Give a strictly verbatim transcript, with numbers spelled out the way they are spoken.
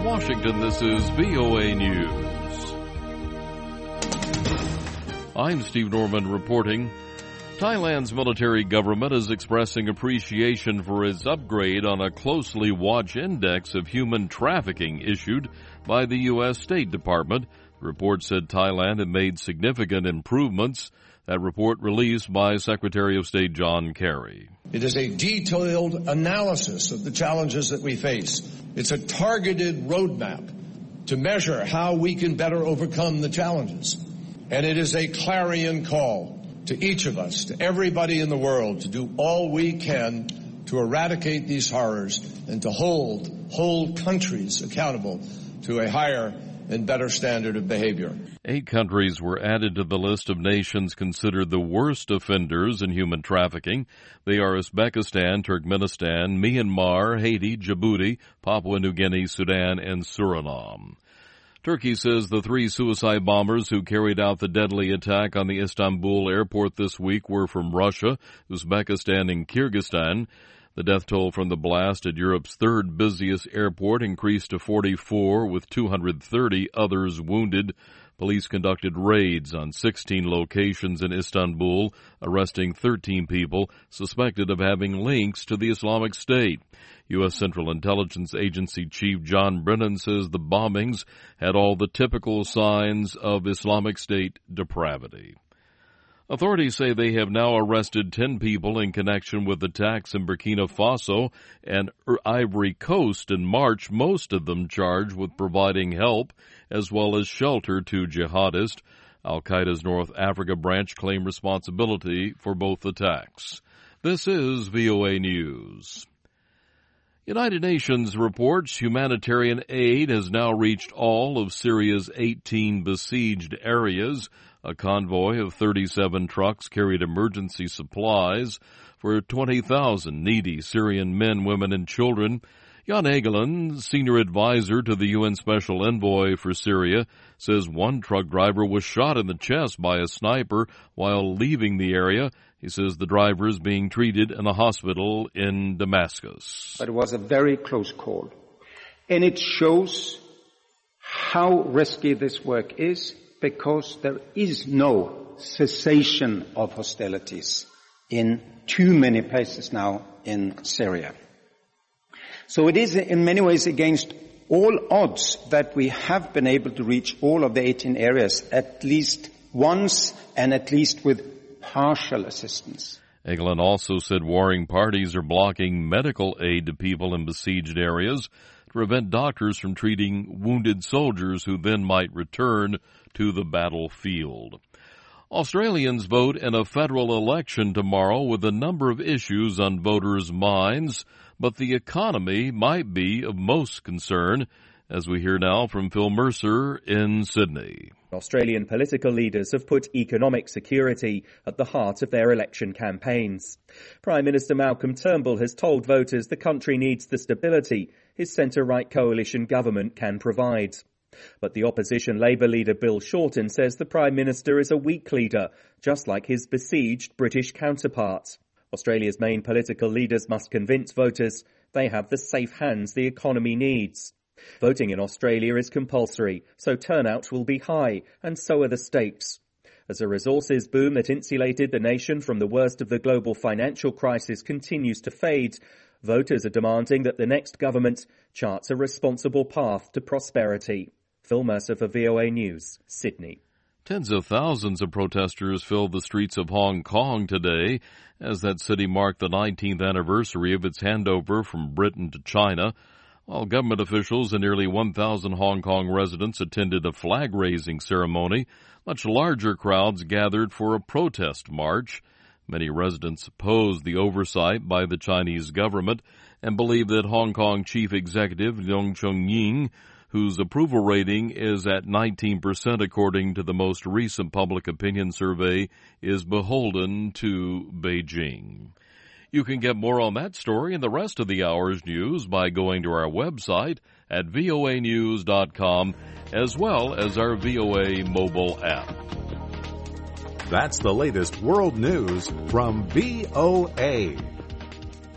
Washington, this is V O A News. I'm Steve Norman reporting. Thailand's military government is expressing appreciation for its upgrade on a closely watched index of human trafficking issued by the U S State Department. The report said Thailand had made significant improvements. That report released by Secretary of State John Kerry. It is a detailed analysis of the challenges that we face. It's a targeted roadmap to measure how we can better overcome the challenges. And it is a clarion call to each of us, to everybody in the world, to do all we can to eradicate these horrors and to hold whole countries accountable to a higher and better standard of behavior. Eight countries were added to the list of nations considered the worst offenders in human trafficking. They are Uzbekistan, Turkmenistan, Myanmar, Haiti, Djibouti, Papua New Guinea, Sudan, and Suriname. Turkey says the three suicide bombers who carried out the deadly attack on the Istanbul airport this week were from Russia, Uzbekistan, and Kyrgyzstan. The death toll from the blast at Europe's third busiest airport increased to forty-four, with two hundred thirty others wounded. Police conducted raids on sixteen locations in Istanbul, arresting thirteen people suspected of having links to the Islamic State. U S. Central Intelligence Agency Chief John Brennan says the bombings had all the typical signs of Islamic State depravity. Authorities say they have now arrested ten people in connection with attacks in Burkina Faso and Ivory Coast in March, most of them charged with providing help as well as shelter to jihadists. Al-Qaeda's North Africa branch claimed responsibility for both attacks. This is V O A News. United Nations reports humanitarian aid has now reached all of Syria's eighteen besieged areas. A convoy of thirty-seven trucks carried emergency supplies for twenty thousand needy Syrian men, women, and children. Jan Egeland, senior advisor to the U N Special Envoy for Syria, says one truck driver was shot in the chest by a sniper while leaving the area. He says the driver is being treated in a hospital in Damascus. But it was a very close call. And it shows how risky this work is, because there is no cessation of hostilities in too many places now in Syria. So it is in many ways against all odds that we have been able to reach all of the eighteen areas at least once, and at least with partial assistance. Egeland also said warring parties are blocking medical aid to people in besieged areas to prevent doctors from treating wounded soldiers who then might return to the battlefield. Australians vote in a federal election tomorrow with a number of issues on voters' minds, but the economy might be of most concern, as we hear now from Phil Mercer in Sydney. Australian political leaders have put economic security at the heart of their election campaigns. Prime Minister Malcolm Turnbull has told voters the country needs the stability his centre-right coalition government can provide. But the opposition Labour leader Bill Shorten says the Prime Minister is a weak leader, just like his besieged British counterpart. Australia's main political leaders must convince voters they have the safe hands the economy needs. Voting in Australia is compulsory, so turnout will be high, and so are the stakes. As a resources boom that insulated the nation from the worst of the global financial crisis continues to fade, voters are demanding that the next government charts a responsible path to prosperity. Phil Mercer for V O A News, Sydney. Tens of thousands of protesters filled the streets of Hong Kong today as that city marked the nineteenth anniversary of its handover from Britain to China. While government officials and nearly one thousand Hong Kong residents attended a flag-raising ceremony, much larger crowds gathered for a protest march. Many residents opposed the oversight by the Chinese government and believe that Hong Kong Chief Executive Leung Chun-ying, whose approval rating is at nineteen percent according to the most recent public opinion survey, is beholden to Beijing. You can get more on that story and the rest of the hour's news by going to our website at V O A news dot com, as well as our V O A mobile app. That's the latest world news from V O A.